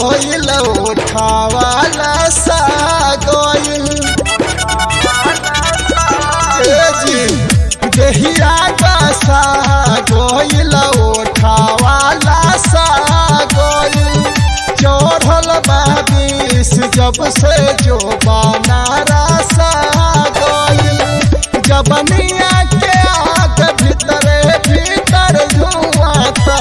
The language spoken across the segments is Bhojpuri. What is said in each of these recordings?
गोइल उठावाला सा गोइल देहिया बसा गोइल उठावाला सा गोइल चढ़ल बाबिस जब से जो बनारा सा गोइल जबनिया के आग भीतरे भीतर धुआता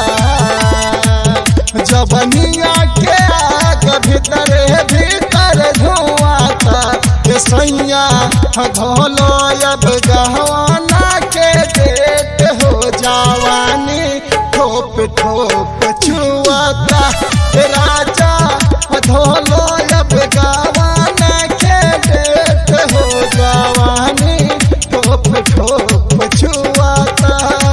जबनिया के आग भीतरे भीतर धुआता सैया धोलो अब गहवाना के डेट हो जवानी ठोप ठोप छुआता राजा धोलो अब गहवाना के डेट हो जवानी ठोप ठोप छुआता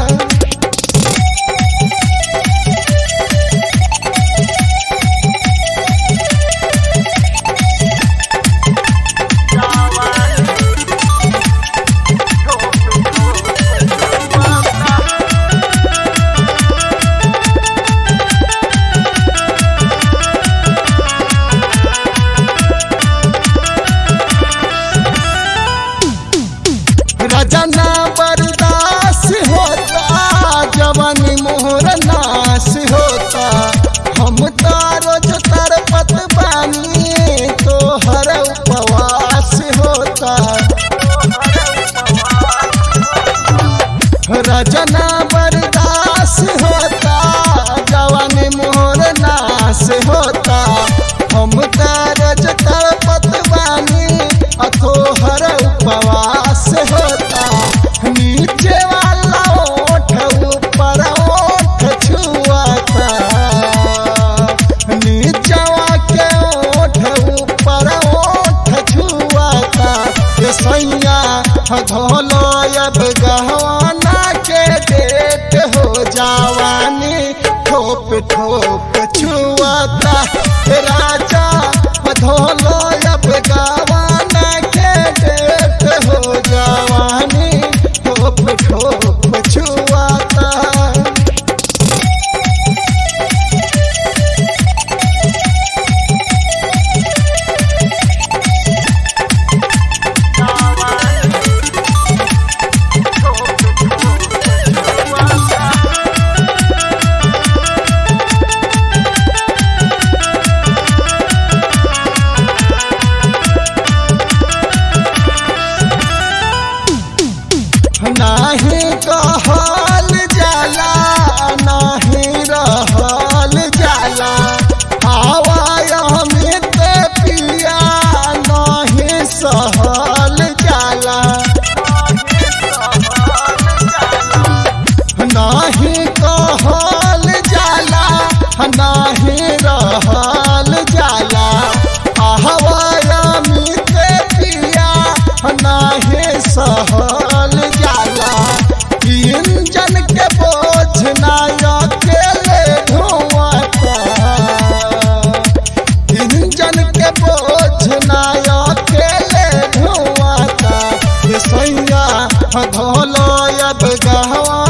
रजना बर्दाश्त होता जवानी मोहर नाश होता हम रोज तरपत बानी तो हर उपवास होता रजना बर्दाश्त होता जवानी मोहर नाश होता हम रोज तरपत बानी अथो हर उपवास होता नीचे वाला ओठ ऊपर ओठ छुआता नीचवा के ओठ ऊपर ओठ छुआता सैया धोलो अब गहवाना के डेट हो जवानी ठोप ठोप छुआता राजा धोलो अब गहवाना के डेट हो जवानी ठोप ठोप छुआता नाही कहल जाला नाही रहल जाला हवा अमित पिया नहीं सहल जाला नाही कहल जाला नाही रहल जाला हवा अमित पिया नहीं सहल जाला इंजन के बोझ ना अकेले ढोआता इंजन के बोझ ना अकेले ढोआता सैया धोलो अब गहवा